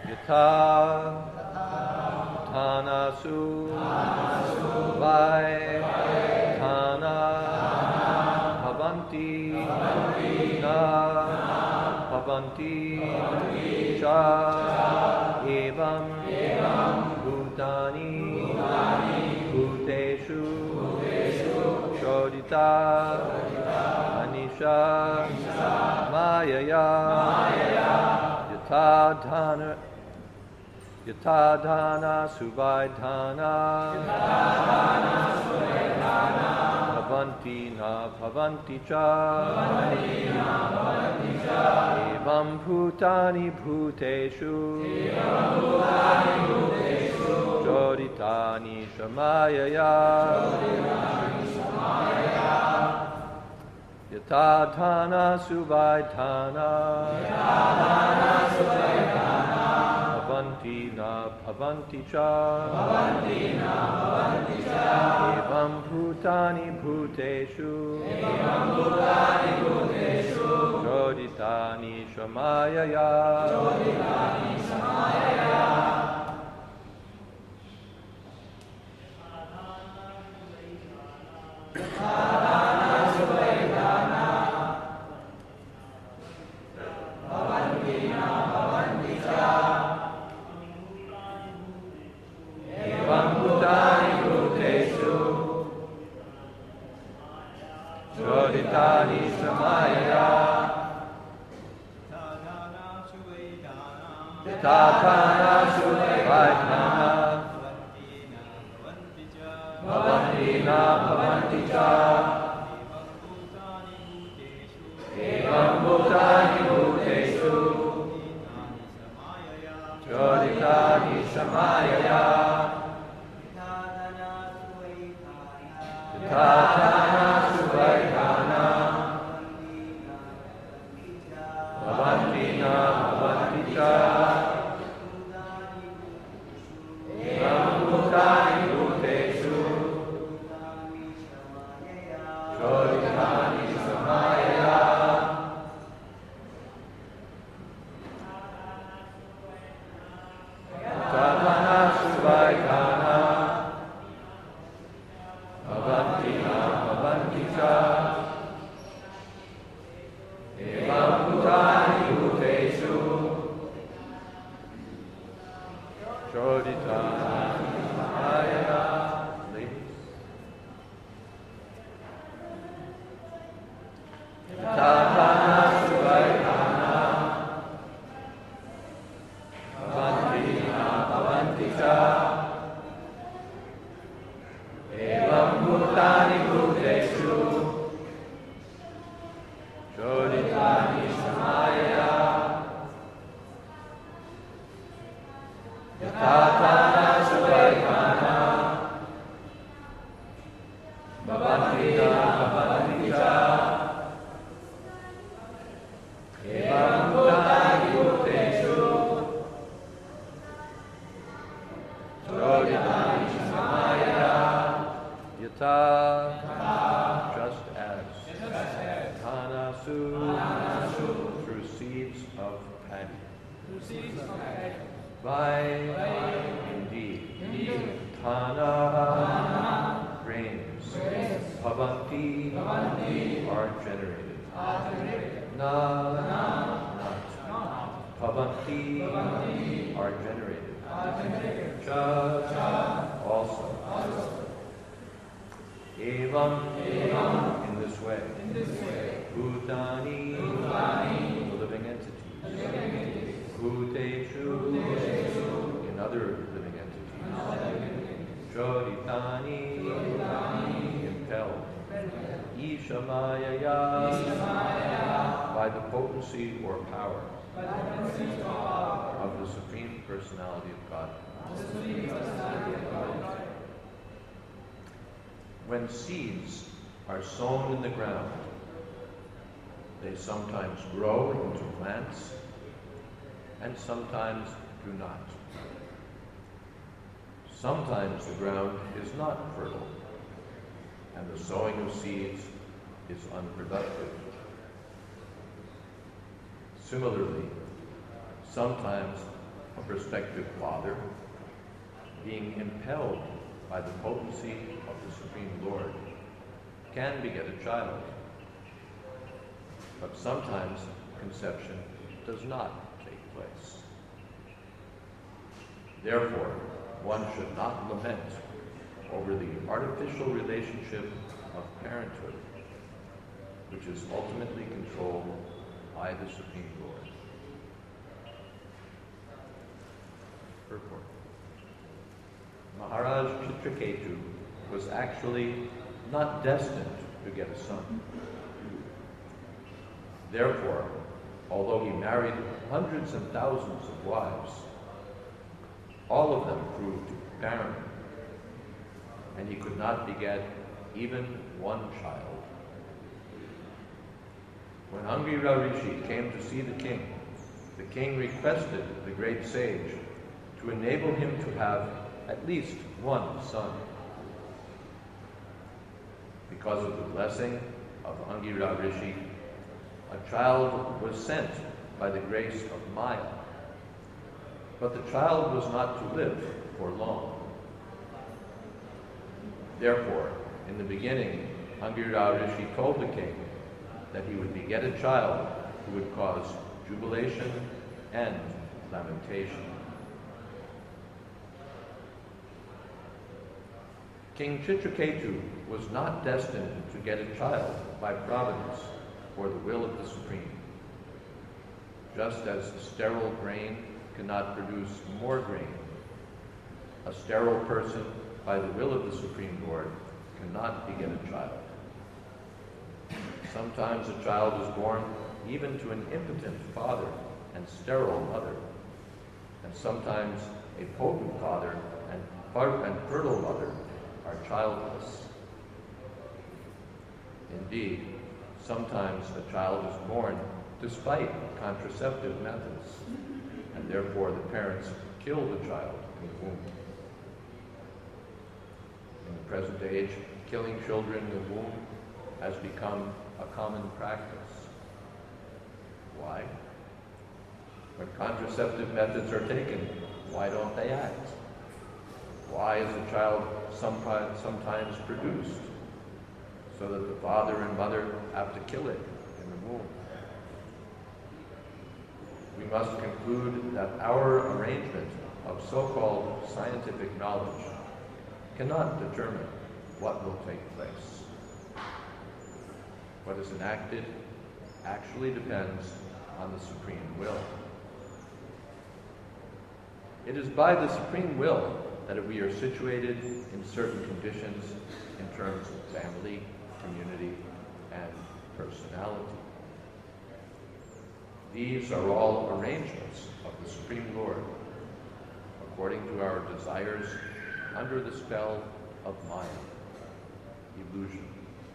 Yata Tanasu Vai Tana Bhavanti Na Bhavanti Cha Evam Bhutani Bhuteshu Shodita Anisha Mayaya Yatadhana Suvaidhana Bhavanti na bhavanti cha Evam bhutani bhuteshu Joditani shamayaya Yatadhana suvaidhana Bhavanti na bhavanti cha Evam bhutani bhuteshu Joditani shamayaya Joditani Samaya Tatana Suvaidhana Bhavanti na bhavanti cha Evam bhutani bhuteshu Joditani Samaya Tatana Suvaidhana Bhavanti na bhavanti cha Evam bhutani bhuteshu Joditani samaya Tatana Suvaidhana Bhavanti na bhavanti cha Evam bhutani bhuteshu Joditani samaya. Tatana Suvaidhana Bhavanti na bhavanti cha Evam bhutani bhuteshu Joditani samaya Tatana Suvaidhana Bhavanti na bhavanti cha Evam bhutani bhuteshu Joditani samaya Yata just as Tanasu through seeds of paddy Vai indeed Tana grains Bhavanti are generated Na not Bhavanti are generated Cha also Evam in this way Bhutani the living entities Bhuteshu in other living entities Joditani impelled Ishamayaya by the potency or power of the Supreme Personality of God. When seeds are sown in the ground, they sometimes grow into plants and sometimes do not. Sometimes the ground is not fertile and the sowing of seeds is unproductive. Similarly, sometimes a prospective father, being impelled by the potency of the Supreme Lord, can beget a child. But sometimes conception does not take place. Therefore, one should not lament over the artificial relationship of parenthood, which is ultimately controlled by the Supreme Lord. Purport. Maharaj Chitraketu was actually not destined to get a son. Therefore, although he married hundreds and thousands of wives, all of them proved barren, and he could not beget even one child. When Angira Rishi came to see the king requested the great sage to enable him to have at least one son. Because of the blessing of Angira Rishi, a child was sent by the grace of Maya. But the child was not to live for long. Therefore, in the beginning, Angira Rishi told the king that he would beget a child who would cause jubilation and lamentation. King Chitraketu was not destined to get a child by providence or the will of the Supreme. Just as sterile grain cannot produce more grain, a sterile person, by the will of the Supreme Lord, cannot beget a child. Sometimes a child is born even to an impotent father and sterile mother, and sometimes a potent father and fertile mother are childless. Indeed, sometimes a child is born despite contraceptive methods, and therefore the parents kill the child in the womb. In the present age, killing children in the womb has become a common practice. Why? When contraceptive methods are taken, why don't they act? Why is a child sometimes produced so that the father and mother have to kill it in the womb? We must conclude that our arrangement of so-called scientific knowledge cannot determine what will take place. What is enacted actually depends on the supreme will. It is by the supreme will that we are situated in certain conditions in terms of family, community, and personality. These are all arrangements of the Supreme Lord, according to our desires under the spell of Maya, illusion.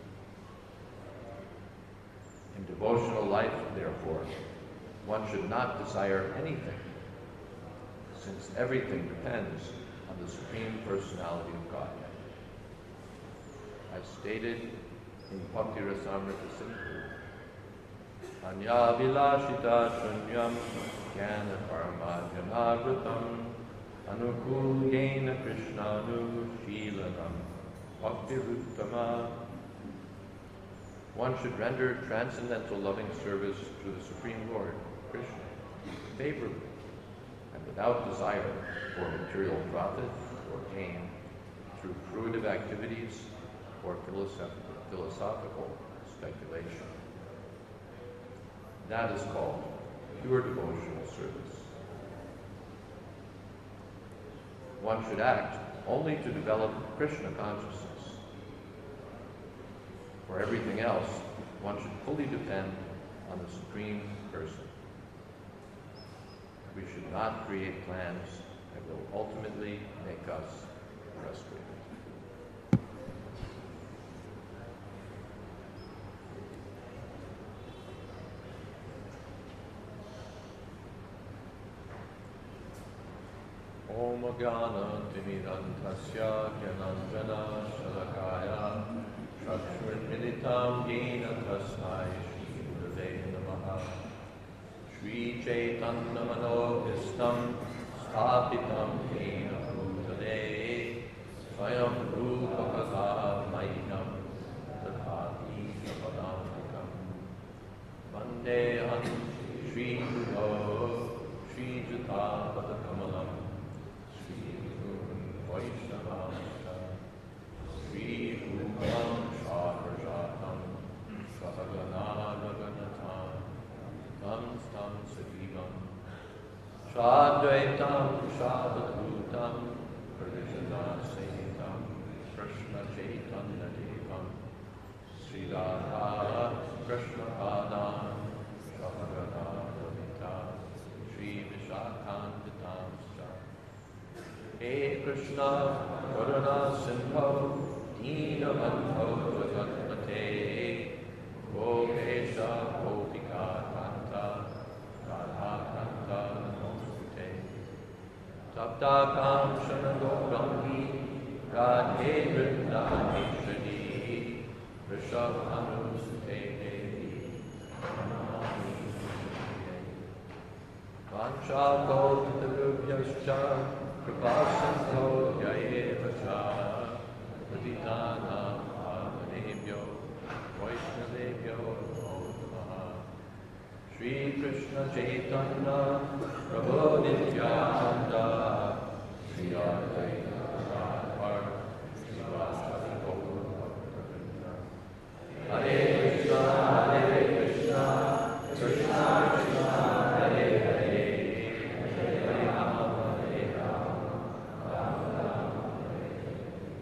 In devotional life, therefore, one should not desire anything, since everything depends on the Supreme Personality of God. As stated in Bhakti Rasamrita Sindhu, Anya vilashita shunyam jnana karma janavritam anukulyena krishnanu shilanam bhakti ruttama. One should render transcendental loving service to the Supreme Lord, Krishna, favorably and without desire for material profit or gain through fruitive activities or philosophical speculation. That is called pure devotional service. One should act only to develop Krishna consciousness. For everything else, one should fully depend on the Supreme Person. We should not create plans that will ultimately make us frustrated. Om Jnana Timidantasya Jnananjana Shalakaya Chakshurmilitam Yena Tasmai Shri Gurave Namaha Shri Chaitanya Manobhistam स्थापितं येन भूतले स्वयं रूपकथा मह्यं ददाति स्वपदान्तिकम् वन्देऽहं श्रीगुरो श्रीयुतापदकमलं श्रीगुरुन् वैष्णवांश्च श्रीरूपं साग्रजातं सहगना रघुनाथां तं सजीवम् Shadvaitam Shadadhutam Pradeshanasehitam Krishna Chaitanya Devam Sri Radha Krishna Padam Shahagana Ravita Sri Vishakhantitam He Krishna Karuna Sindho Deenabandho Jagatpate Gopesha Gopika Kanta Radha Kanta Saptakam Shanagogami Radhe Vrindamishani Rishabhanusute Devi Vanchakodabhyascha Kripasantho Yayevacha Paditanam Avanebhyo Vaishnavebhyo Namo Namaha Shri Krishna Chaitanya Prabhu Nityananda Shri Advaita Gadadhar Srivastava Gaura Hare Krishna Krishna Krishna Hare Hare Hare Rama Hare Rama Rama Rama Hare Hare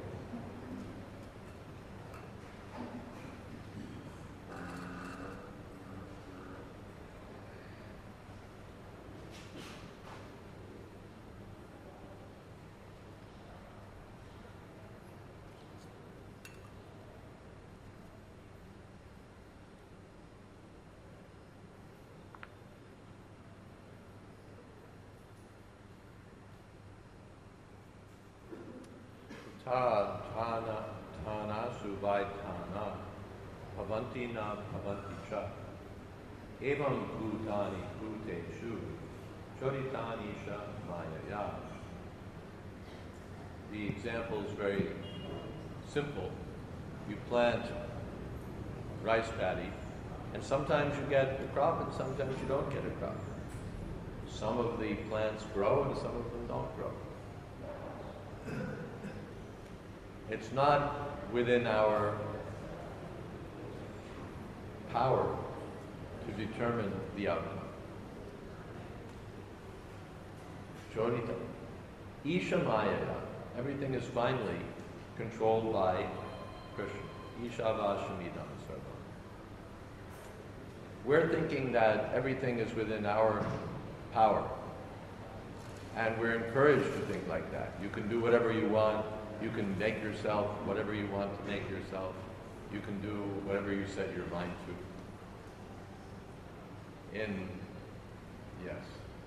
Thana suvaitana bhavanti na bhavanti cha evam bhutani bhuteshu choditani sha mayaya. The example is very simple. You plant rice paddy, and sometimes you get a crop and sometimes you don't get a crop. Some of the plants grow and some of them don't grow. It's not within our power to determine the outcome. Chodita. Isha Maya. Everything is finally controlled by Krishna. Isha Vashamidam Sarva. We're thinking that everything is within our power. And we're encouraged to think like that. You can do whatever you want. You can make yourself whatever you want to make yourself. You can do whatever you set your mind to. Yes.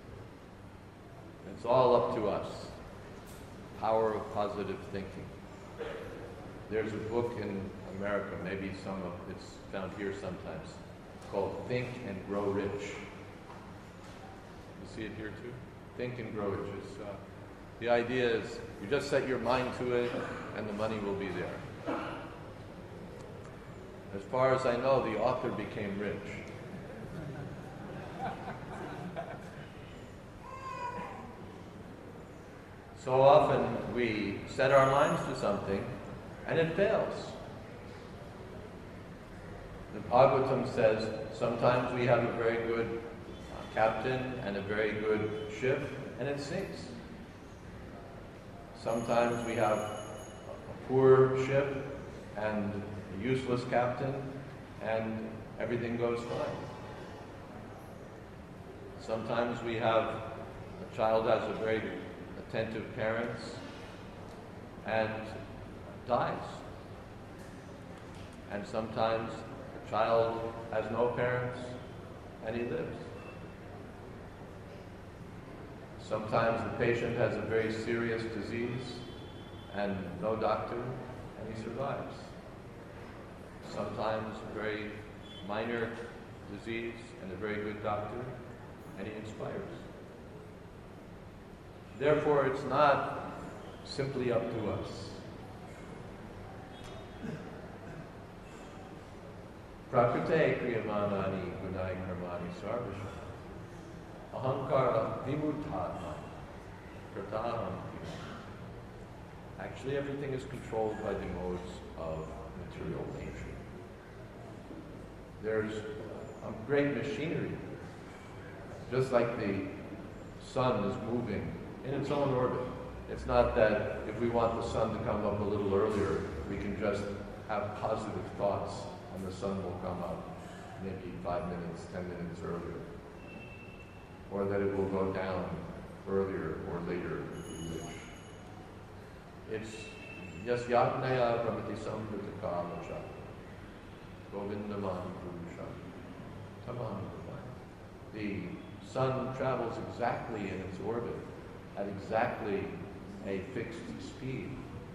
It's all up to us. Power of positive thinking. There's a book in America, maybe it's found here sometimes, called Think and Grow Rich. You see it here too? Think and Grow Rich. The idea is you just set your mind to it and the money will be there. As far as I know, the author became rich. So often we set our minds to something and it fails. The Bhagavatam says sometimes we have a very good captain and a very good ship and it sinks. Sometimes we have a poor ship and a useless captain and everything goes fine. Sometimes we have a child has a very attentive parents and dies. And sometimes a child has no parents and he lives. Sometimes the patient has a very serious disease and no doctor and he survives. Sometimes a very minor disease and a very good doctor and he inspires. Therefore, it's not simply up to us. Prakrite kriyamanani gunai karmani sarvasha. Ahankara vimuttatma prataham. Actually, everything is controlled by the modes of material nature. There's great machinery. Just like the sun is moving in its own orbit. It's not that if we want the sun to come up a little earlier, we can just have positive thoughts and the sun will come up maybe 5 minutes, 10 minutes earlier. Or that it will go down earlier or later if we wish. It's yasyatnaya pramati samvritakamacha govindamani purusha tamam. The sun travels exactly in its orbit at exactly a fixed speed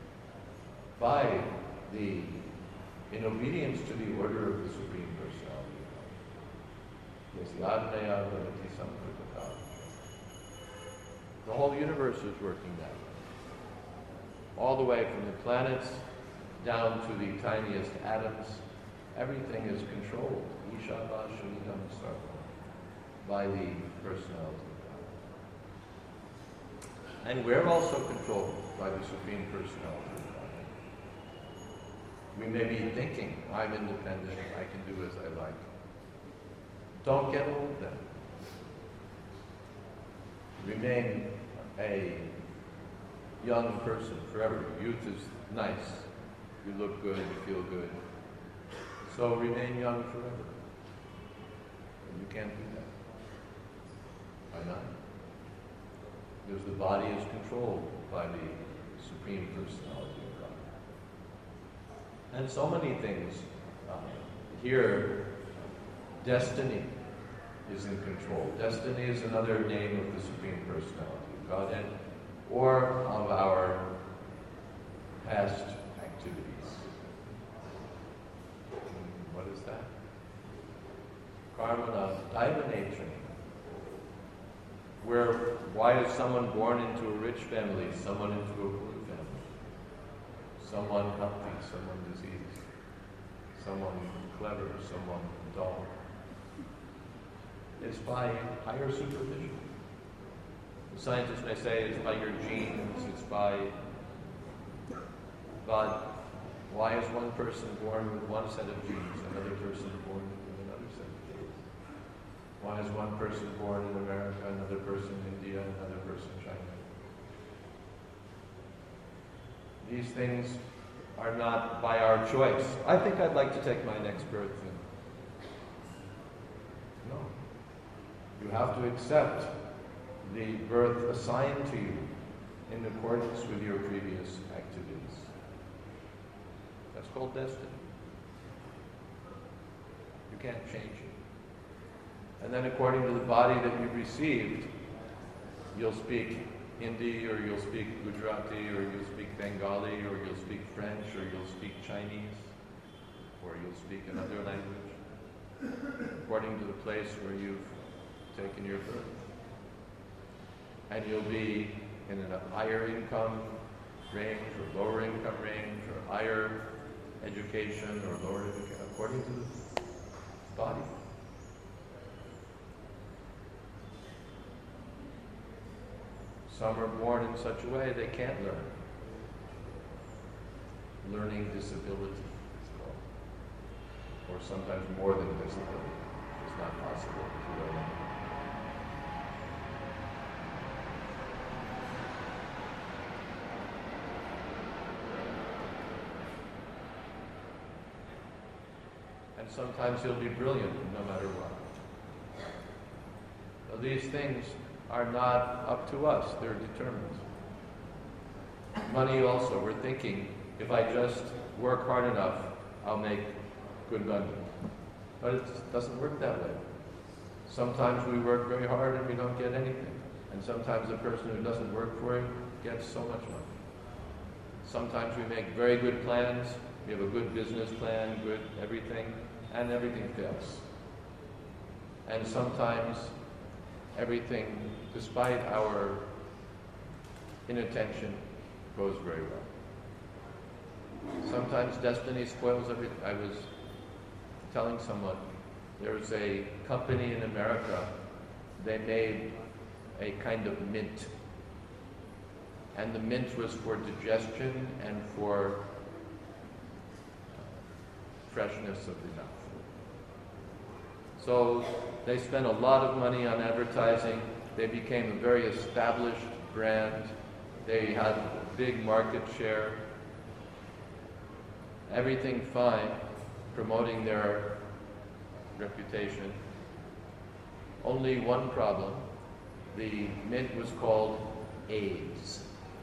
in obedience to the order of the Supreme Personality. Yasyatnaya pramati samvritakamacha. The whole universe is working that way. All the way from the planets down to the tiniest atoms, everything is controlled. Ishava Shanidam Sarva, by the personality of God. And we're also controlled by the Supreme Personality of God. We may be thinking, I'm independent, I can do as I like. Don't get old then. Remain a young person forever. Youth is nice. You look good, you feel good. So remain young forever. And you can't do that. Why not? Because the body is controlled by the Supreme Personality of God. And so many things. Here, destiny is in control. Destiny is another name of the Supreme Personality of God, or of our past activities. What is that? Karmana, daiva nature. Why is someone born into a rich family, someone into a poor family? Someone healthy, someone diseased, someone clever, someone dull. It's by higher supervision. The scientists may say it's by your genes, it's by... But why is one person born with one set of genes, another person born with another set of genes? Why is one person born in America, another person in India, another person in China? These things are not by our choice. I think I'd like to take my next birth. No. You have to accept the birth assigned to you in accordance with your previous activities. That's called destiny. You can't change it. And then according to the body that you've received, you'll speak Hindi, or you'll speak Gujarati, or you'll speak Bengali, or you'll speak French, or you'll speak Chinese, or you'll speak another language, according to the place where you've taken your birth. And you'll be in a higher income range, or lower income range, or higher education, or lower education, according to the body. Some are born in such a way they can't learn. Learning disability is called. Or sometimes more than disability. It's not possible to learn. And sometimes he'll be brilliant no matter what. So these things are not up to us, they're determined. Money also, we're thinking, if I just work hard enough, I'll make good money. But it doesn't work that way. Sometimes we work very hard and we don't get anything. And sometimes the person who doesn't work for it gets so much money. Sometimes we make very good plans, we have a good business plan, good everything, and everything fails. And sometimes everything, despite our inattention goes very well. Sometimes destiny spoils everything. I was telling someone, there was a company in America, they made a kind of mint. And the mint was for digestion and for freshness of the mouth. So they spent a lot of money on advertising. They became a very established brand. They had a big market share. Everything fine, promoting their reputation. Only one problem. The mint was called AIDS.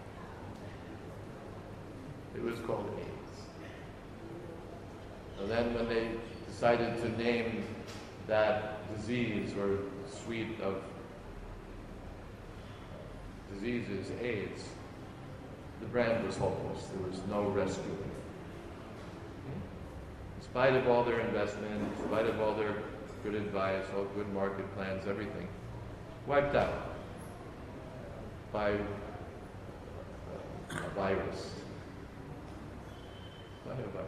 It was called AIDS. So then when they decided to name that disease or suite of diseases AIDS, the brand was hopeless. There was no rescue. In spite of all their investment, in spite of all their good advice, all good market plans, everything, wiped out by a virus. By a virus.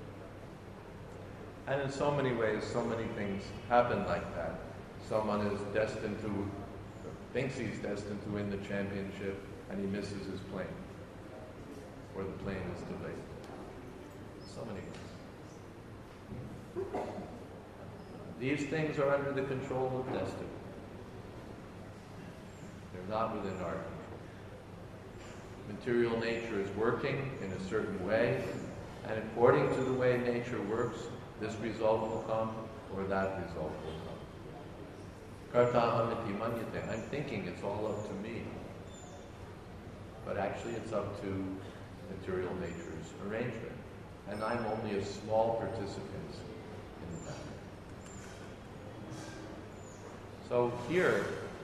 And in so many ways, so many things happen like that. Someone is destined to, thinks he's destined to win the championship, and he misses his plane. Or the plane is delayed. So many ways. These things are under the control of destiny. They're not within our control. Material nature is working in a certain way, and according to the way nature works, this result will come, or that result will come. Kartaham manyate. I'm thinking it's all up to me. But actually it's up to material nature's arrangement. And I'm only a small participant in that. So here,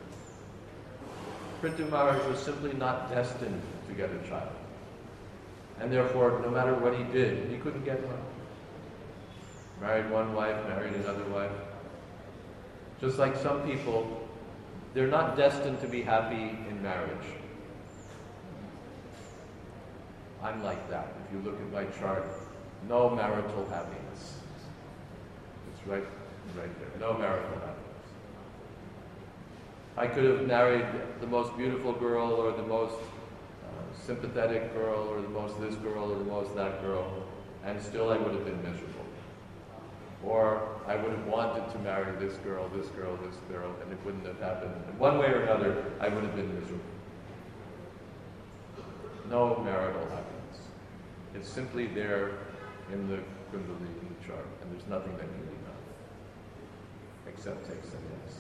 Prithu Maharaj was simply not destined to get a child. And therefore, no matter what he did, he couldn't get one. Married one wife, married another wife. Just like some people, they're not destined to be happy in marriage. I'm like that. If you look at my chart, no marital happiness. It's right there. No marital happiness. I could have married the most beautiful girl, or the most sympathetic girl, or the most this girl, or the most that girl, and still I would have been miserable. Or I would have wanted to marry this girl, and it wouldn't have happened. In one way or another, I would have been miserable. No marital happiness. It's simply there in the Kundalini chart, and there's nothing that can be done except take sannyas.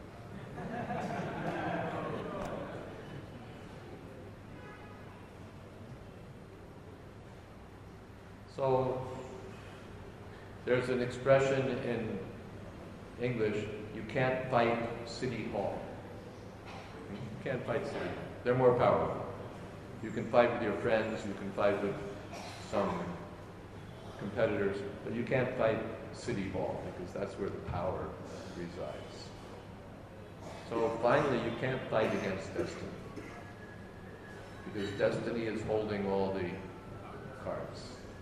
So, there's an expression in English, you can't fight City Hall. You can't fight City Hall. They're more powerful. You can fight with your friends, you can fight with some competitors, but you can't fight City Hall because that's where the power resides. So finally, you can't fight against destiny because destiny is holding all the cards.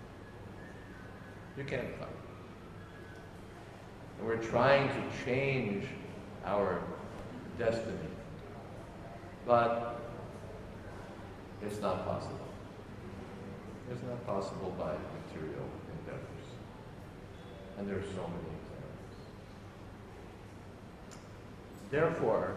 You can't fight. And we're trying to change our destiny, but it's not possible. It's not possible by material endeavors. And there are so many examples. Therefore,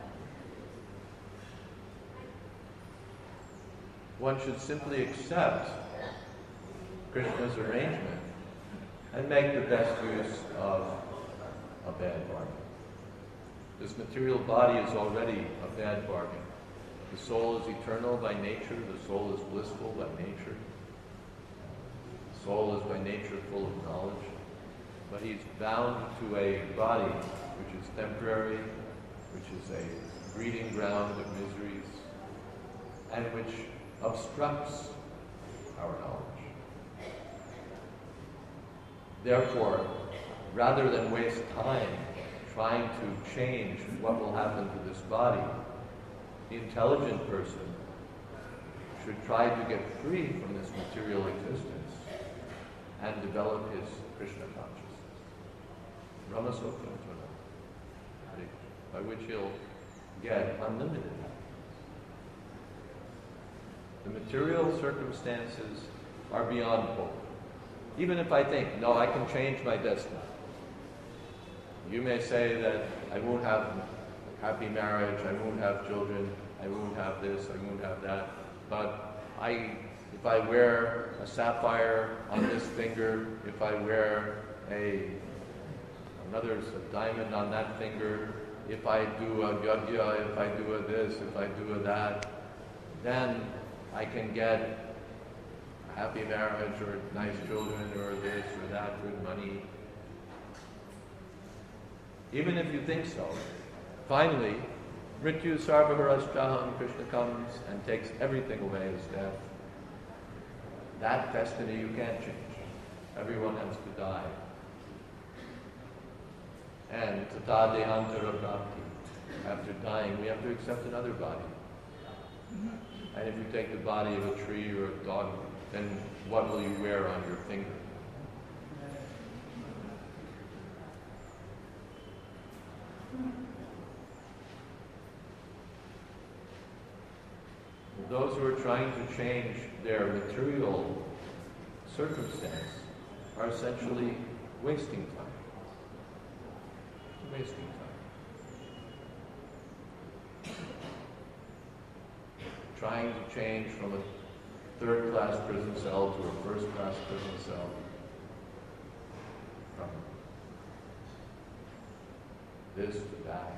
one should simply accept Krishna's arrangement and make the best use of a bad bargain. This material body is already a bad bargain. The soul is eternal by nature, the soul is blissful by nature. The soul is by nature full of knowledge, but he's bound to a body which is temporary, which is a breeding ground of miseries, and which obstructs our knowledge. Therefore, rather than waste time trying to change what will happen to this body, the intelligent person should try to get free from this material existence and develop his Krishna consciousness. Ramasokantana, by which he'll get unlimited happiness. The material circumstances are beyond hope. Even if I think, no, I can change my destiny. You may say that I won't have a happy marriage, I won't have children, I won't have this, I won't have that. But if I wear a sapphire on this finger, if I wear a diamond on that finger, if I do a yajna, if I do a this, if I do a that, then I can get a happy marriage or nice children or this or that, good money. Even if you think so, finally, Mrityu Sarvaharashchaham, Krishna comes and takes everything away as death. That destiny you can't change. Everyone has to die. And tata dehantara prapti. After dying, we have to accept another body. And if you take the body of a tree or a dog, then what will you wear on your finger? Those who are trying to change their material circumstance are essentially wasting time. Wasting time. Trying to change from a third-class prison cell to a first-class prison cell. From this to that.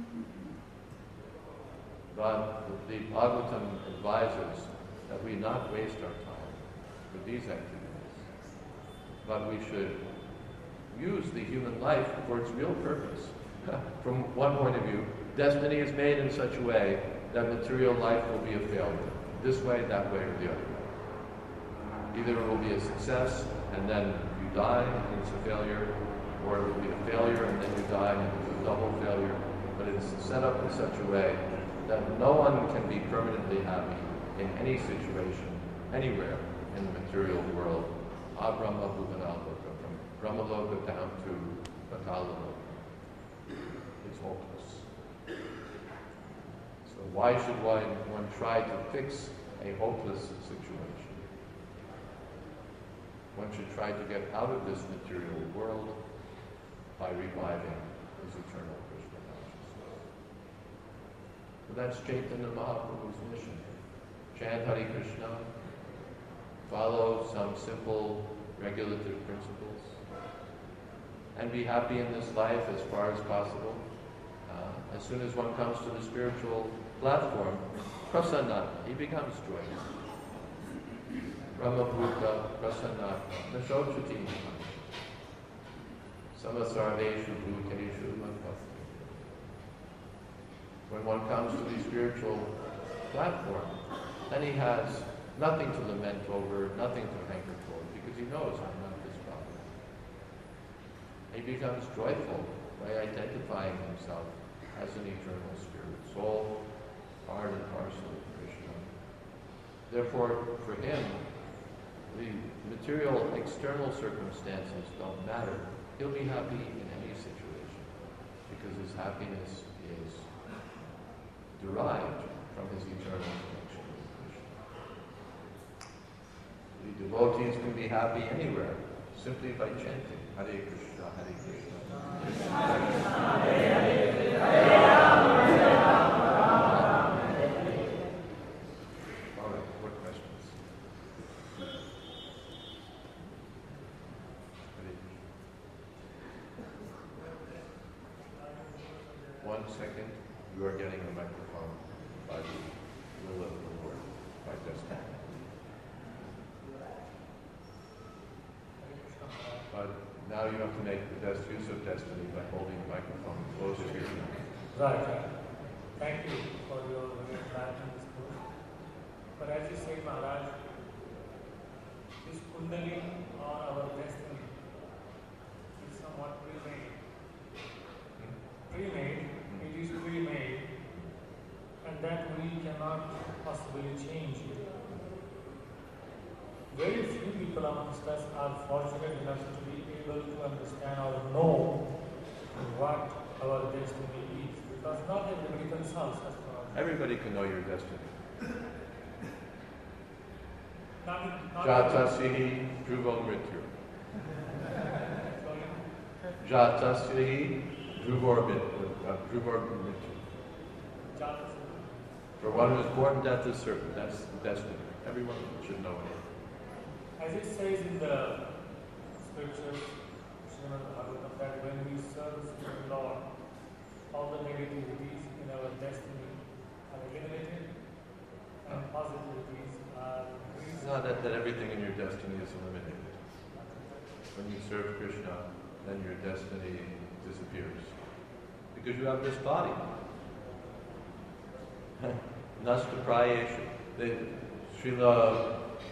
But the Bhagavatam advises that we not waste our time with these activities, but we should use the human life for its real purpose. From one point of view, destiny is made in such a way that material life will be a failure, this way, that way, or the other way. Either it will be a success and then you die and it's a failure, or it will be a failure and then you die and it's a double failure, but it's set up in such a way that no one can be permanently happy in any situation, anywhere in the material world. Abrahma Bhuvanaloka, from Brahmaloka down to Patalaloka. It's hopeless. So why should one try to fix a hopeless situation? One should try to get out of this material world by reviving his eternal Krishna consciousness. So that's Chaitanya Mahaprabhu's mission. Chant Hare Krishna, follow some simple regulative principles, and be happy in this life as far as possible. As soon as one comes to the spiritual platform, prasanna, he becomes joyous. Brahmabhuta prasanna nashochati samasarveshu bhuteshu madbhakti. When one comes to the spiritual platform, then he has nothing to lament over, nothing to hanker for, because he knows I'm not this problem. He becomes joyful by identifying himself as an eternal spirit, soul, part and parcel of Krishna. Therefore, for him, the material external circumstances don't matter. He'll be happy in any situation, because his happiness is derived from his eternal connection with Krishna. The devotees can be happy anywhere, simply by chanting Hare Krishna, Hare Krishna. All right, what questions? One second, you are getting a microphone by the will of the Lord, by destiny. But now you have to make the best use of destiny by holding the microphone close to your mouth. Right. Thank you for your very enlightening discourse. But as you say, Maharaj, this Kundalini or our destiny is somewhat pre-made. It is pre-made, and that we cannot possibly change it. very few people amongst us are fortunate enough to be able to understand or know what our destiny is. Because not everybody can solve such problems. Everybody can know your destiny. Not Jatasihi dhruvo mrityu. Jatasihi dhruvo mrityu. For one who is born, death is certain. That's the destiny. Everyone should know it. As it says in the scriptures, Srimad Bhagavatam, that when we serve the Lord, all the negativities in our destiny are eliminated and positivities are increased. It's not that everything in your destiny is eliminated. When you serve Krishna, then your destiny disappears. Because you have this body. Nasta prayesha. Srila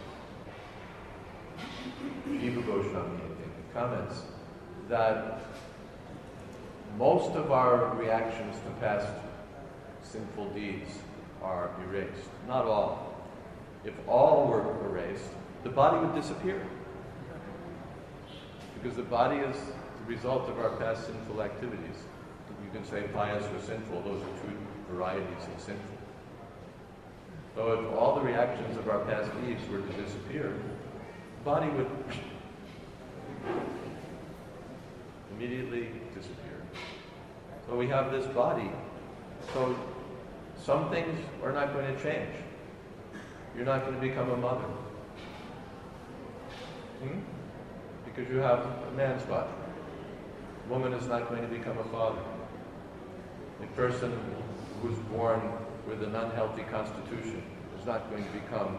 Jiva Goswami, I think, comments that most of our reactions to past sinful deeds are erased. Not all. If all were erased, the body would disappear. Because the body is the result of our past sinful activities. You can say pious or sinful, those are two varieties of sinful. So if all the reactions of our past deeds were to disappear, the body would immediately disappear. So we have this body. So some things are not going to change. You're not going to become a mother. Because you have a man's body. A woman is not going to become a father. A person who's born with an unhealthy constitution is not going to become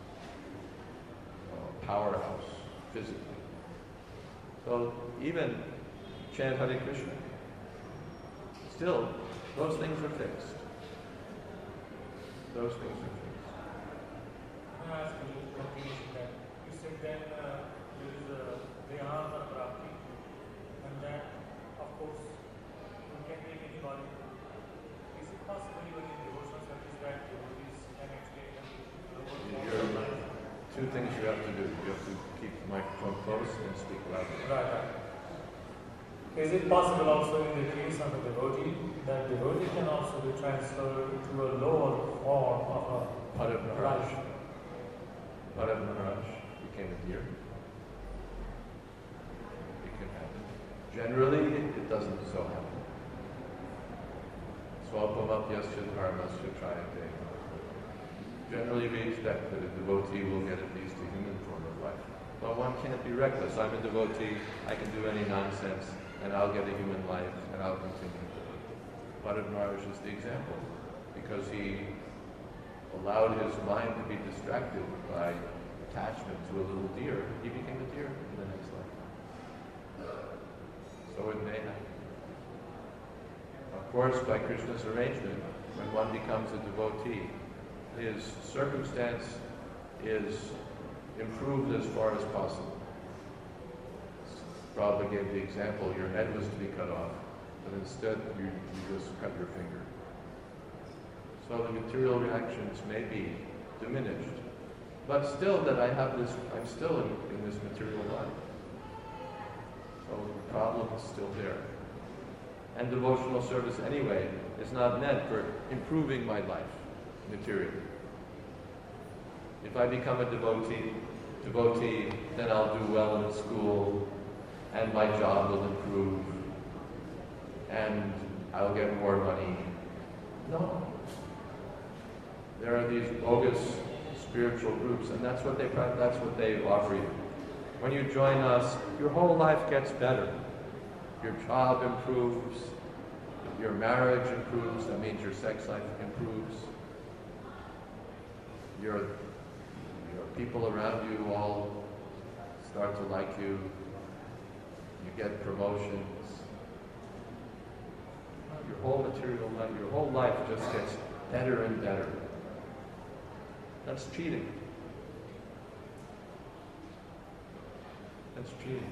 a powerhouse physically. So even chant Hare Krishna, still, those things are fixed. Those things are fixed. Can I ask you a continuation that you said then there is a Dhyana Prapti, and that, of course, you can take any body. Is it possible even in devotional service that devotees can actually Two things you have to do. You have to keep the microphone close and speak loudly. Right. Is it possible also in the case of a devotee that devotee can also be transferred to a lower form of a Bharat Maharaj. life? Bharat Maharaj became a deer. It can happen. Generally, it doesn't so happen. Swalpamapyasya dharmasya trayate. Generally, we expect that a devotee will get at least a human form of life. But one can't be reckless. I'm a devotee, I can do any nonsense, and I'll get a human life, and I'll continue. Bharat Maharaj is the example, because he allowed his mind to be distracted by attachment to a little deer. He became a deer in the next life. So it may happen. Of course, by Krishna's arrangement, when one becomes a devotee, his circumstance is improved as far as possible. Prabhupada gave the example, your head was to be cut off, but instead you just cut your finger. So the material reactions may be diminished, but still that I'm still in this material life. So the problem is still there. And devotional service anyway is not meant for improving my life materially. If I become a devotee, then I'll do well in school, and my job will improve, and I'll get more money. No. There are these bogus spiritual groups, and that's what they offer you. When you join us, your whole life gets better. Your job improves, your marriage improves, that means your sex life improves. Your people around you all start to like you. You get promotions. Your whole material life, your whole life just gets better and better. That's cheating. That's cheating.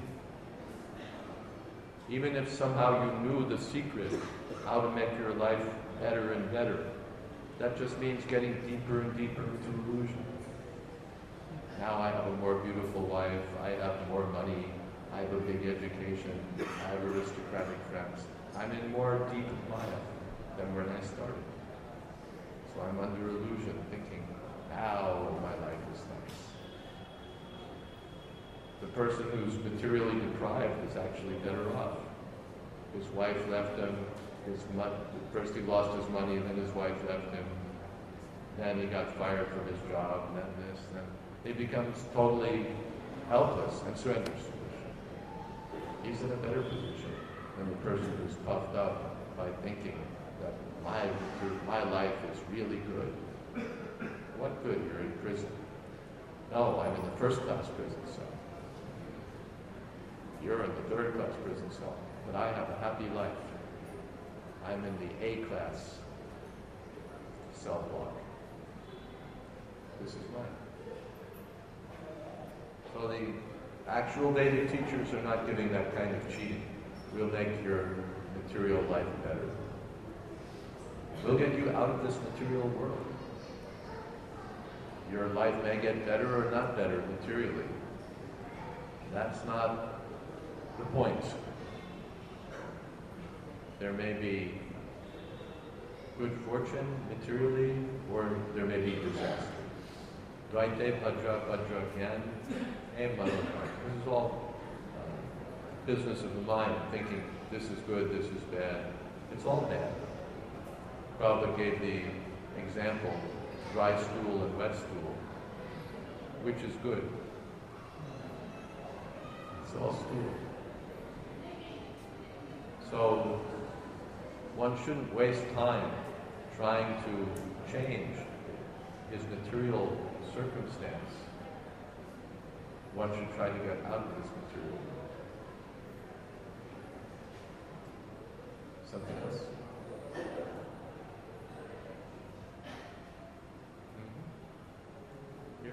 Even if somehow you knew the secret how to make your life better and better, that just means getting deeper and deeper into illusion. Now I have a more beautiful wife, I have more money, I have a big education, I have aristocratic friends. I'm in more deep Maya than when I started. So I'm under illusion, thinking, now my life is nice. The person who's materially deprived is actually better off. His wife left him, first he lost his money, and then his wife left him. Then he got fired from his job, and then this, then he becomes totally helpless and surrenders. He's in a better position than the person who's puffed up by thinking that my life is really good. What good? You're in prison. No, I'm in the first-class prison cell. You're in the third-class prison cell, but I have a happy life. I'm in the A-class cell block. This is mine. So the actual Vedic teachers are not giving that kind of cheating. We'll make your material life better. We'll get you out of this material world. Your life may get better or not better materially. That's not the point. There may be good fortune materially, or there may be disaster. Dvaite Bhadra Bhadra Gyan and Manokar. This is all business of the mind, thinking this is good, this is bad. It's all bad. Prabhupada gave the example, dry stool and wet stool. Which is good? It's all stool. So one shouldn't waste time trying to change his material circumstance. One should try to get out of this material world. Something else? Yeah.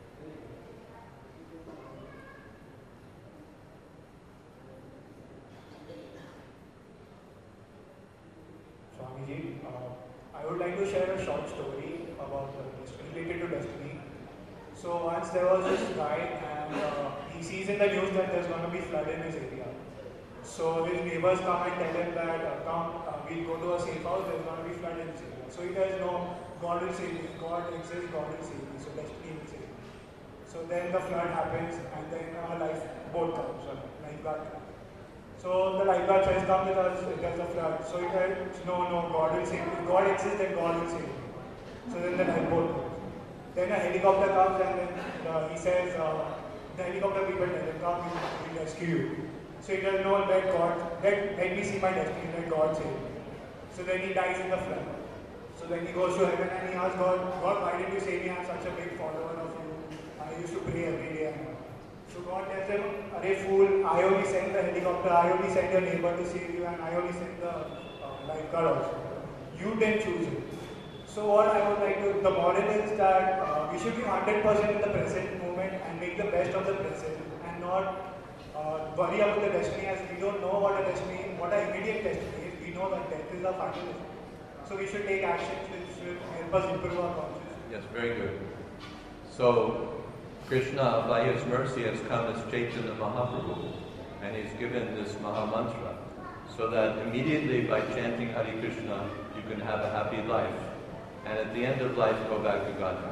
Swamiji, I would like to share a short story about related to destiny. So once there was this guy and he sees in the news that there's going to be flood in his area. So his neighbors come and tell him that we'll go to a safe house, there's going to be flood in his area. So he says, no, God will save me, God exists, God will save me, so destiny will save me. So then the flood happens and then our lifeboat comes, lifeguard comes. So the lifeguard says, come with us, there's a flood. So he says, no, God will save me. If God exists, then God will save me. So then the lifeboat goes. Then a helicopter comes and then he says, the helicopter people tell him, come, we'll rescue you. So he says, no, let me see my destiny, let God save me. So then he dies in the flood. So then he goes to heaven and he asks God, why did you save me? I'm such a big follower of you. I used to pray every day. So God tells him, arey fool, I only sent the helicopter, I only sent your neighbor to save you, and I only sent the lifeguard also. You didn't choose it. So what I would like to, the moral is that we should be 100% in the present moment and make the best of the present and not worry about the destiny, as we don't know what our immediate destiny is. We know that death is our final destiny. So we should take actions which will help us improve our consciousness. Yes, very good. So Krishna, by his mercy, has come as Chaitanya Mahaprabhu, and he's given this Maha Mantra, so that immediately by chanting Hare Krishna, you can have a happy life, and at the end of life, go back to Godhead.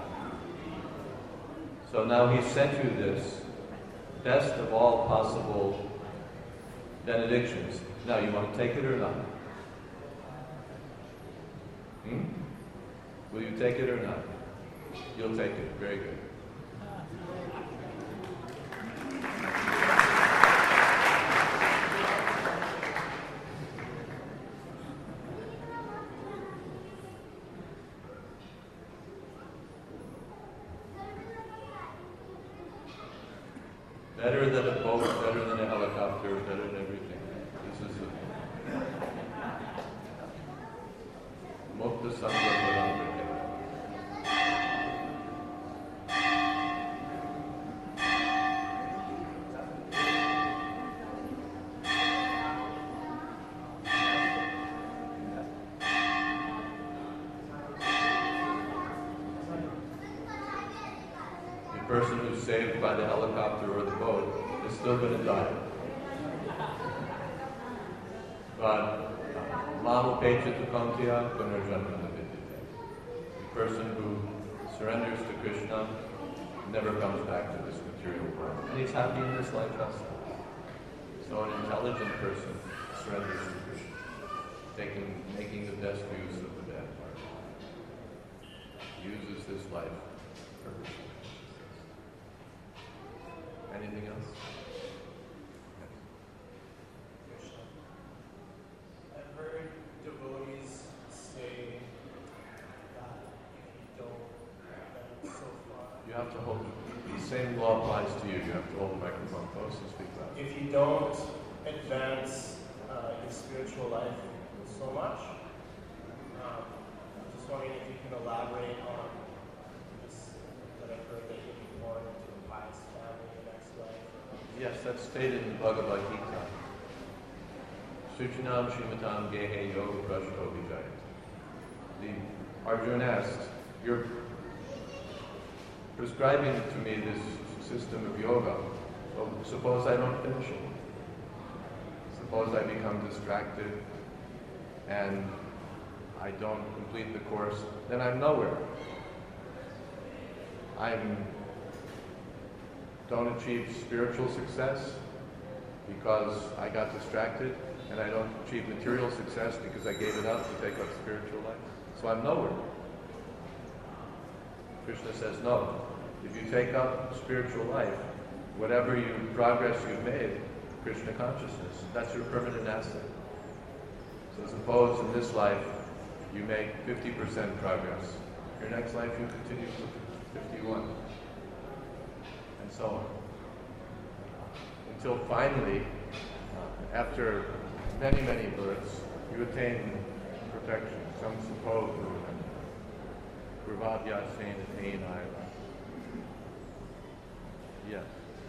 So now he's sent you this best of all possible benedictions. Now, you want to take it or not? Will you take it or not? You'll take it. Very good. Better than a boat, better than a helicopter, better than everything. This is Mukta Sangha Paramrita. person who's saved by the helicopter or the boat is still going to die. But Mamo Pecha Tukantia Punarjanma Vidyate. The person who surrenders to Krishna never comes back to this material world. And he's happy in this life also. So an intelligent person surrenders to Krishna, making the best use of the bad part. Uses this life for Krishna. Anything else? I've heard devotees say that if you don't advance so far, You have to hold, the same law applies to you. You have to hold the microphone close and speak loud. if you don't advance your spiritual life so much, I'm just wondering if you can elaborate on this, that I've heard that you'll be born into a pious family in the next life. Yes, that's stated in Bhagavad Gita. Suchinam Shrimatam Gehe Yoga Prashto Vijayat. Arjuna asked, you're prescribing to me this system of yoga, so suppose I don't finish it. Suppose I become distracted and I don't complete the course, then I'm nowhere. Don't achieve spiritual success because I got distracted, and I don't achieve material success because I gave it up to take up spiritual life. So I'm nowhere. Krishna says, no. If you take up spiritual life, whatever progress you've made, Krishna consciousness, that's your permanent asset. So suppose in this life you make 50% progress. Your next life you continue to 51. And so on. Until finally, after many, many births, you attain perfection. Some suppose Gurvadya Sain Attain Ira. Yes.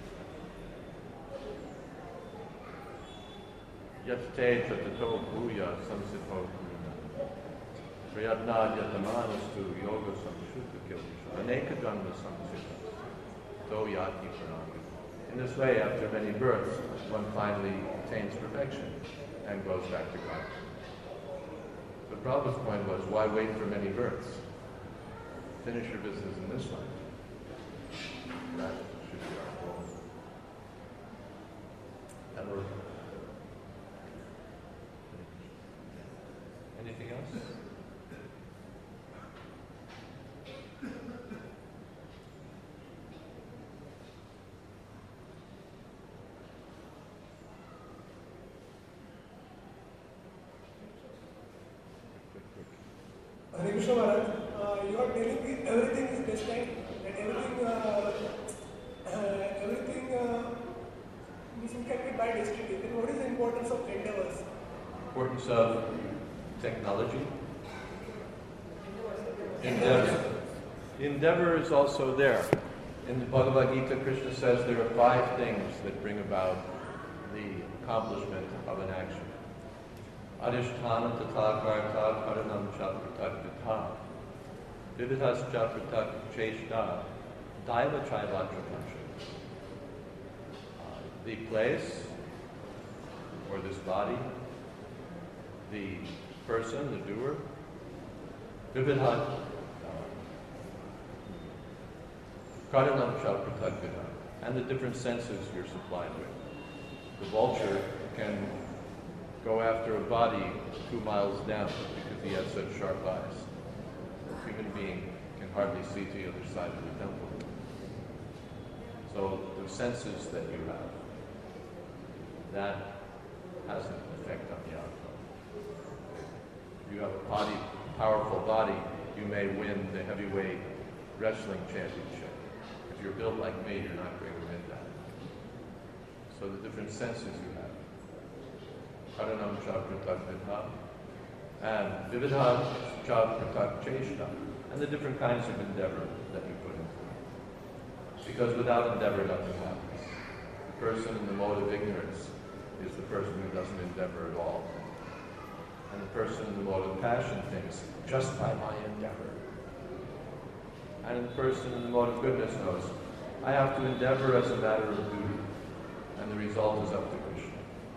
Yate Tatato Bhuya Samsito Guruna. Prayatna Yatamanastu Yoga Samshuddha Kilvisha. Aneka Janma Samsita. To Yati Prananga. In this way, after many births, one finally attains perfection and goes back to God. The Prabhupada's point was, why wait for many births? Finish your business in this life. That should be our goal. And we're... Anything else? Hare Krishna Maharaj, you are telling me everything is destined, and everything can be by destiny. Then what is the importance of endeavors? Importance of technology? Endeavor. Endeavor is also there. In the Bhagavad Gita, Krishna says there are 5 things that bring about the accomplishment of an action. Adhisthana tata karta karanam cha pratak vitha. Vividhas cha pratak cheshta. Daiva chaivatra kansha. The place, or this body, the person, the doer. Vividhat karanam cha pratak vitha. And the different senses you're supplied with. The vulture can go after a body 2 miles down because he has such sharp eyes. A human being can hardly see to the other side of the temple. So the senses that you have, that has an effect on the outcome. If you have a powerful body, you may win the heavyweight wrestling championship. If you're built like me, you're not going to win that. So the different senses you have. Karanam cha pratak vidha, and vividha cha pratak cheshta, and the different kinds of endeavor that you put into it. Because without endeavor, nothing happens. The person in the mode of ignorance is the person who doesn't endeavor at all. And the person in the mode of passion thinks, just by my endeavor. And the person in the mode of goodness knows, I have to endeavor as a matter of duty, and the result is up to Krishna.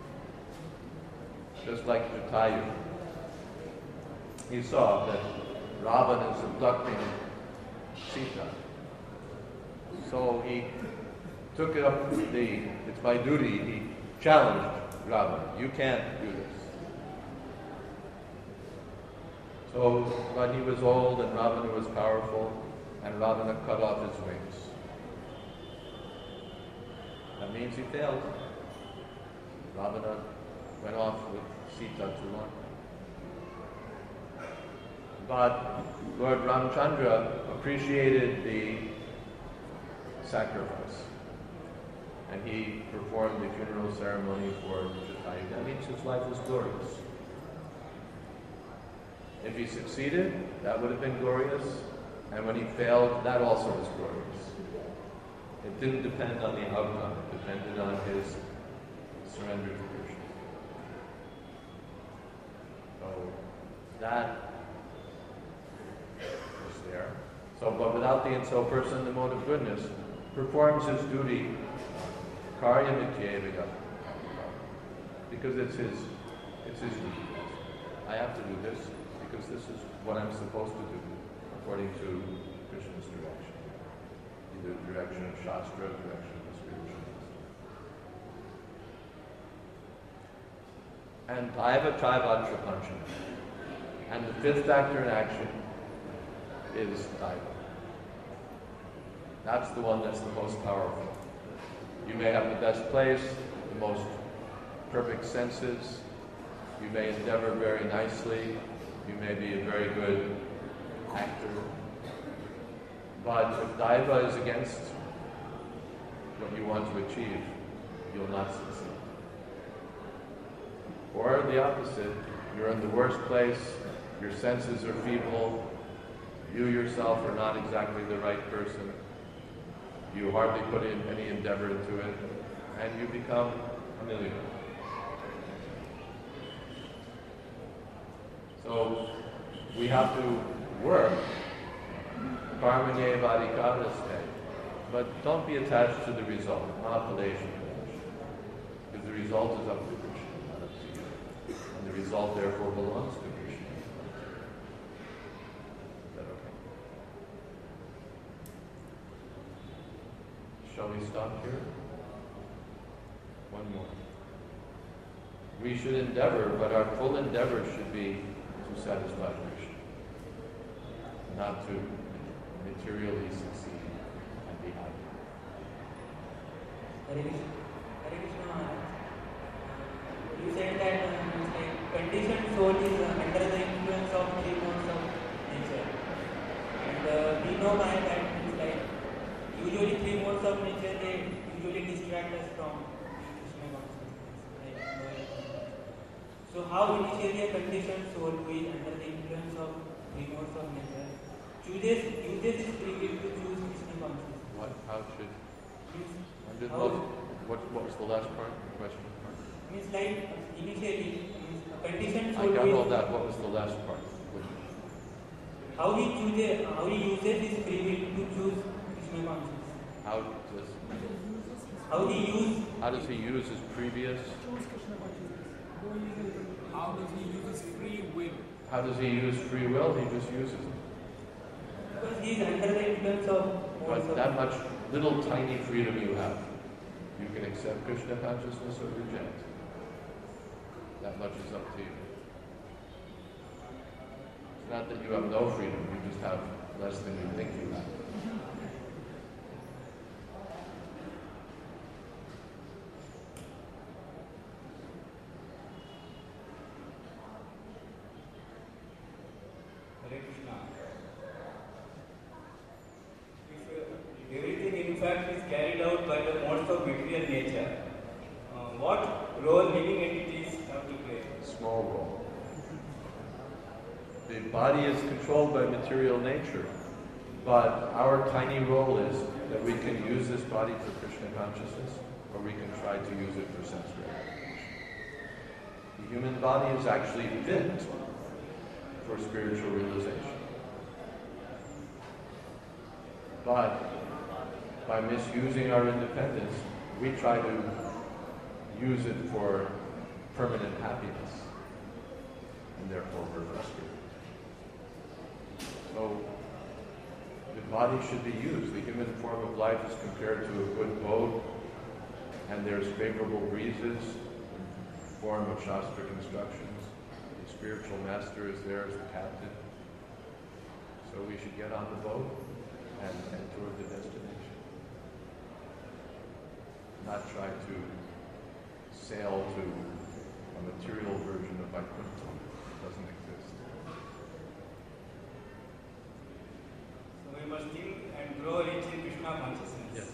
Just like Jatayu. He saw that Ravana is abducting Sita. So he took it up, it's my duty, he challenged Ravana. You can't do this. So when he was old and Ravana was powerful, and Ravana cut off his wings. That means he failed. Ravana went off with Sita to Lanka. But Lord Ramchandra appreciated the sacrifice. And he performed the funeral ceremony for Jatayu. That means his life was glorious. If he succeeded, that would have been glorious. And when he failed, that also was glorious. It didn't depend on the outcome. It depended on his surrender to Krishna. So that was there. So, but without the so person, the mode of goodness, performs his duty, karya mityevika, because it's his duty. I have to do this because this is what I'm supposed to do according to Krishna's direction. Either the direction of Shastra, the direction of the spiritual wisdom. And Daiva Panchami. And the fifth factor in action is Daiva. That's the one that's the most powerful. You may have the best place, the most perfect senses, you may endeavor very nicely, you may be a very good actor, but if Daiva is against what you want to achieve, you'll not succeed. Or the opposite, you're in the worst place, your senses are feeble, you yourself are not exactly the right person, you hardly put in any endeavor into it, and you become a millionaire. So we have to work, karmanye vadikaraste, but don't be attached to the result, mahapalation, because the result is up to Krishna, not up to you. And the result therefore belongs to Krishna. Is that okay? Shall we stop here? One more. We should endeavor, but our full endeavor should be to satisfy Krishna, not to materially succeed and be happy. Hare Krishna Maharaj. You said that conditioned soul is under the influence of three modes of nature. And we know by that it's like usually three modes of nature, they usually distract us from Krishna consciousness. So how initially a conditioned soul who is under the influence of three modes of nature uses his free will to choose Krishna consciousness? What? How should? What was the last part? The question part? Means like initially a conditioned I soul got all is that. What was the last part? how he uses his free will to choose Krishna consciousness. How does he use his previous? How does he use his free will? How does he use free will? He just uses it. Because he is under the influence of But that much little tiny freedom you have, you can accept Krishna consciousness or reject. That much is up to you. It's not that you have no freedom, you just have less than you think you have. Hare Krishna. If everything in fact is carried out by the modes of material nature, what role living entities have to play? Small role. The body is controlled by material nature, but our tiny role is that we can use this body for Krishna consciousness, or we can try to use it for sense gratification. The human body is actually fit for spiritual realization. But by misusing our independence, we try to use it for permanent happiness, and therefore we're frustrated. So the body should be used. The human form of life is compared to a good boat, and there's favorable breezes in the form of Shastra instructions. The spiritual master is there as the captain. So we should get on the boat and toward the destination. Not try to sail to a material version of Vaikuntha. It doesn't exist. So we must think and grow rich in Krishna consciousness. Yes.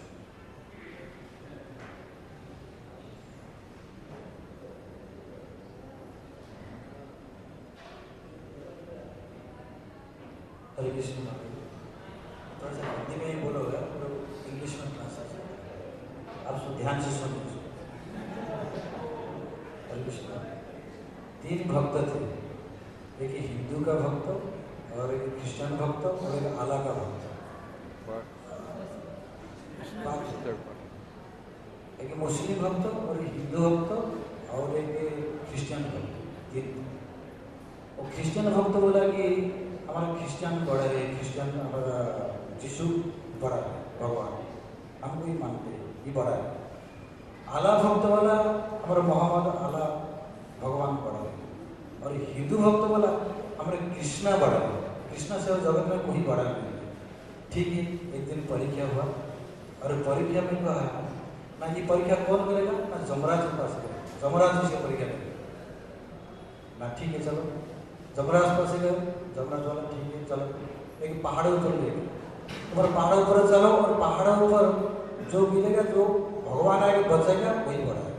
हरे कृष्ण महाराज, थोड़ा सा हिंदी में ही बोलोगे, English में translation आप सब ध्यान से सुनिए। हरे कृष्ण, 3 भक्त थे, एक हिंदू का भक्त और एक क्रिश्चियन भक्त और एक आला का भक्त। एक मुस्लिम भक्त और एक हिंदू भक्त और एक क्रिश्चियन भक्त। 3। और क्रिश्चियन भक्त बोला कि हमारा क्रिश्चियन बड़ा है, क्रिश्चियन हमारा यीशु बड़ा है, भगवान हमको ही मानते हैं, ये बड़ा है। आला भक्त वाला हमारा मोहम्मद आला भगवान बड़ा है, और हिंदू भक्त वाला हमारे कृष्णा बड़ा है। कृष्णा से जगत में कोई बड़ा नहीं है। ठीक है, एक दिन परीक्षा हुआ और परीक्षा में कहा ना, ये परीक्षा कौन करेगा ना, जमराज के पास करेगा, जमराज जी से परीक्षा करेगा ना। ठीक है, चलो जमराज पास गए, जमराज वाला ठीक है चलो, एक पहाड़ ऊपर ले गए, और पहाड़ ऊपर चलो, और पहाड़ ऊपर जो मिलेगा, जो भगवान आएगा बचेगा, वही बड़ा है।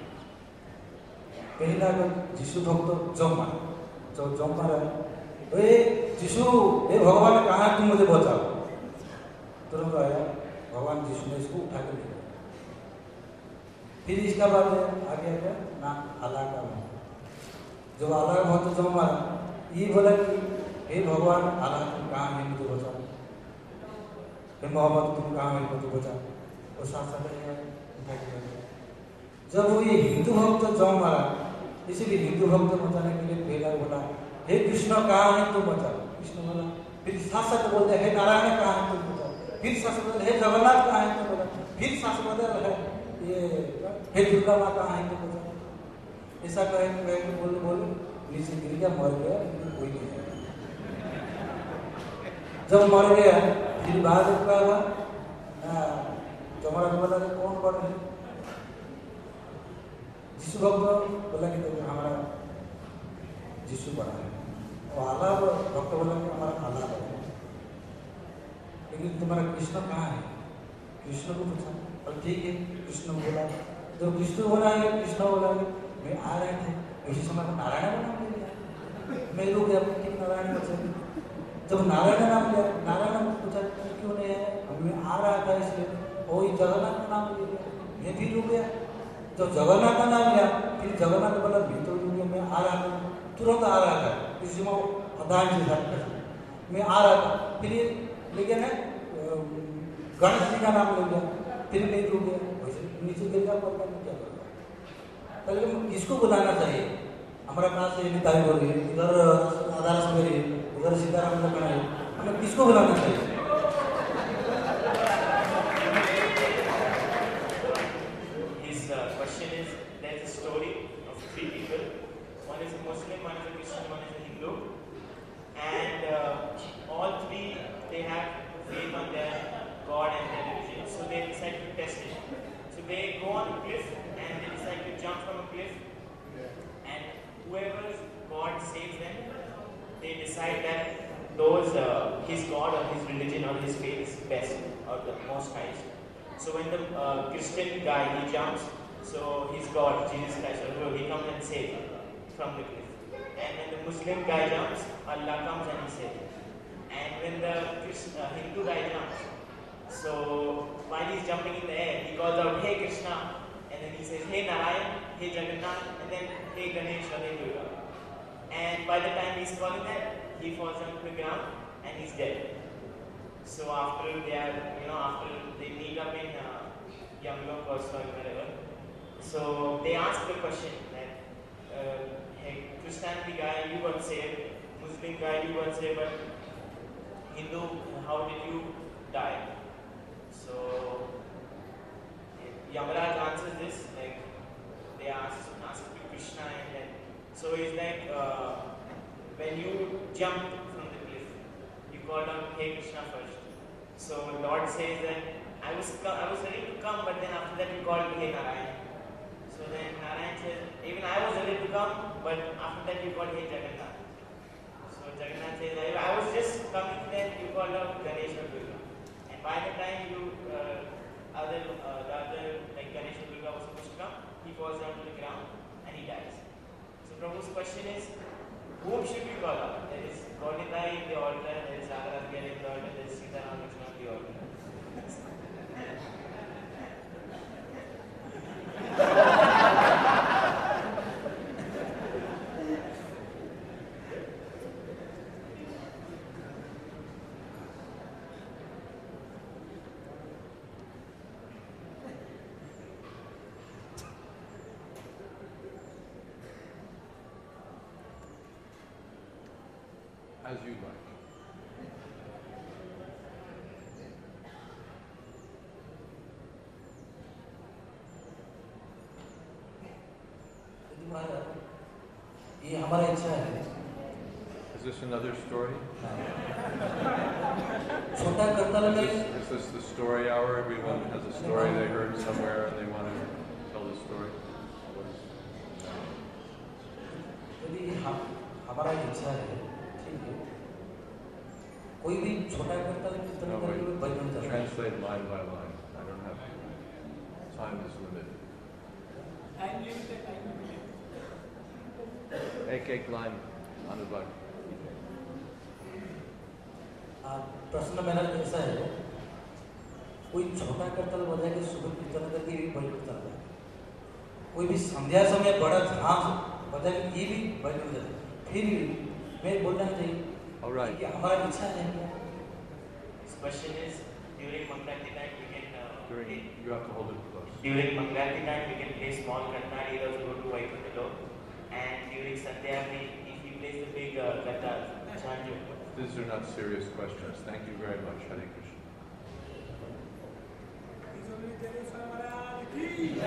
पहला यीशु भक्त जम मारा, जो जम मारा, यीशु हे भगवान कहाँ, तुम मुझे बचाओ। तुरंत आया भगवान यीशु ने इसको उठा के ले गया। फिर इसका बाद आगे आया ना, आला का जो आला भक्त जम मारा, ये बोला कि हे भगवान आला तुम कहाँ है, मुझे बचाओ। हे मोहम्मद तुम कहाँ है, मुझे बचाओ। और साथ साथ उठा के ले गया। जब वो ये हिंदू भक्त जम मारा, इसीलिए हिंदू भक्त बचाने के लिए पहला बोला हे कृष्ण कहाँ है, तुम बचाओ। कृष्ण बोला, फिर साथ साथ बोलते हे नारायण कहाँ है, तुम बचाओ। फिर साथ बोलते हे जगन्नाथ कहाँ है, तुम बचाओ। फिर साथ बोलते ये हे दुर्गा माँ कहाँ है, तुम बचाओ। ऐसा कहे बोले बोले नीचे गिर गया, मर गया, लेकिन कोई नहीं है। जब मर गया फिर बाद क्या हुआ, जमराज बोला कौन बड़ा है, यीशु भक्त बोला कि तो हमारा यीशु बड़ा है, और आला भक्त बोला कि हमारा आला बड़ा है। लेकिन तुम्हारा कृष्ण कहाँ है, कृष्ण को पूछा, और ठीक है कृष्ण बोला, जो कृष्ण बोला है, कृष्ण बोला है मैं आ रहे थे, उसी समय को नारायण का नाम ले लिया। मैं रुक गया, ठीक नारायण बचे। जब नारायण नाम लिया, नारायण पूछा क्यों नहीं है, मैं आ रहा था इसलिए, वही जगन्नाथ का नाम ले लिया, मैं भी रुक गया। जब जगन्नाथ का नाम लिया, फिर जगन्नाथ बोला मैं तो रुक गया, मैं आ रहा था, तुरंत आ रहा था, इसी में अदान से मैं आ रहा था। फिर लेकिन गणेश जी का नाम ले लिया, फिर मैं रुक गया, वैसे नीचे गिर गया, क्या करूँगा। पहले किसको बुलाना चाहिए, हमारा पास से निताई बोल रही है, इधर आधार से मेरी, उधर सीताराम लखन है, हमें किसको बुलाना चाहिए। His question is, there's a story of 3 people. One is a Muslim, one is a Christian, one is a Hindu, and all 3 they have faith on their God and their religion. So they decide to test it. So they go on a cliff and they decide to jump from a cliff, and whoever's God saves them, they decide that his God or his religion or his faith is best or the most highest. So when the Christian guy he jumps, so his God Jesus Christ or he comes and saves him from the cliff. And when the Muslim guy jumps, Allah comes and he saves him. And when the Hindu guy jumps, so while he's jumping in the air, he calls out, "Hey Krishna," and then he says, "Hey Narayan," "Hey Jagannath," and then "Hey Ganesh," or "Hey Durga." And by the time he's calling that, he falls onto the ground and he's dead. So after they are, after they meet up in Yamlok or wherever. So they asked the question that, hey, Christianity guy, you got saved, Muslim guy, you got saved, but Hindu, how did you die? So Yamaraj answers this, like they ask Krishna, and then so it's like when you jumped from the cliff, you called out, hey Krishna first. So Lord says that I was ready to come, but then after that you called me, hey Narayan. So then Narayan says, even I was ready to come, but after that you called, hey Jagannath. So Jagannath says, I was just coming, then you called out Ganesh or Durga. And by the time the other like Ganesh or Durga was supposed to come, he falls down to the ground and he dies. So Prabhu's question is, whom should we call out? There is Gaudinai in the altar, there is Agaragyan in the altar, there is Sita Ramakrishna in the altar. As you like. ये हमारा इच्छा है Is this another story? छोटा करता लगे Is this the story hour? Everyone has a story they heard somewhere and they want to tell the story? यदि हमारा इच्छा है ठीक है कोई भी छोटा करता है कितना No, करके wait. बजन चलता है Translate line by line. I don't have time is limited. Time limited, time limited. एक line अनुवाद. प्रश्न मेरा ऐसा है कोई छोटा करतल बजा के सुबह कीर्तन करके भी बजन चलता है कोई भी संध्या समय बड़ा झांझ बजा के ये भी बजन चलता है फिर भी मैं बोलना चाहिए All right. कि हमारा इच्छा है This question is, during Mangalati night we can You have to hold it close. during Mangalati night we can play small kartar, either go to Vaikuntha, and during Sandhya if he plays the big kartar, Chanju. These are not serious questions. Thank you very much. Hare Krishna. Is only there is Maharaj ki